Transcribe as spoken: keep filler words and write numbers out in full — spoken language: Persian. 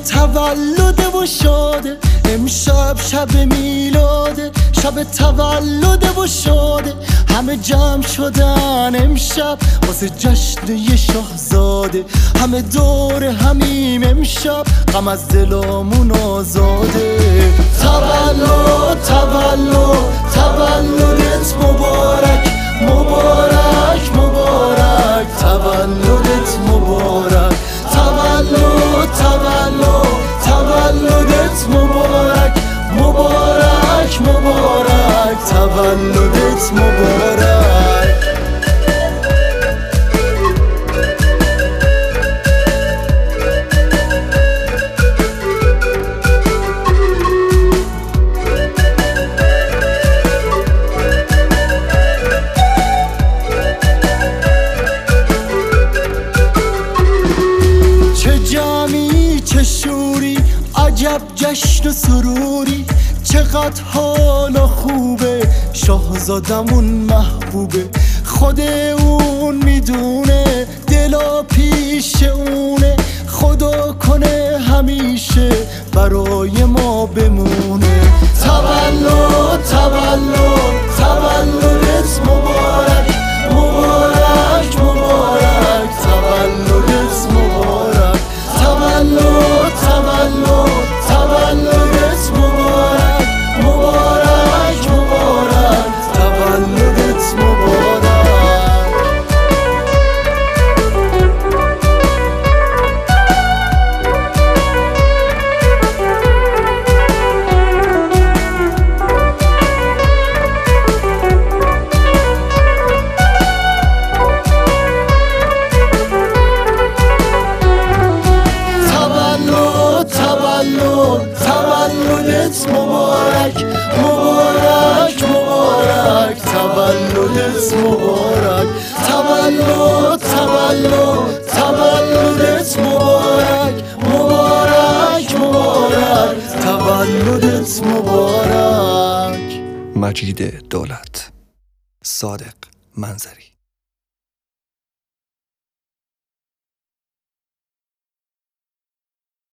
تولد و شاده، امشب شب میلاده، شب تولد و شاده، همه جمع شدن امشب واسه جشن یه شاهزاده، همه دور همیم امشب غم از دلامون آزاده. تولد تولد تولدت مبارک مبارک مبارک، تولدت مبارک، تولد تولد تولدت مبارک مبارک مبارک، تولدت مبارک. چه شوری، عجب جشن و سروری، چقدر حالا خوبه، شاهزادمون محبوبه، خود اون میدونه دلا پیش اونه، خدا کنه همیشه برای ما بمونه. تولد تولد تولدت مبارک مبارک مبارک، تولدت مبارک، تولد تولد تولدت مبارک مبارک مبارک، تولدت مبارک. تولدت مبارک مبارک مبارک، تولدت مبارک، تولد تولد تولدت مبارک مبارک مبارک، تولدت مبارک. مجید دولت، صادق منظری.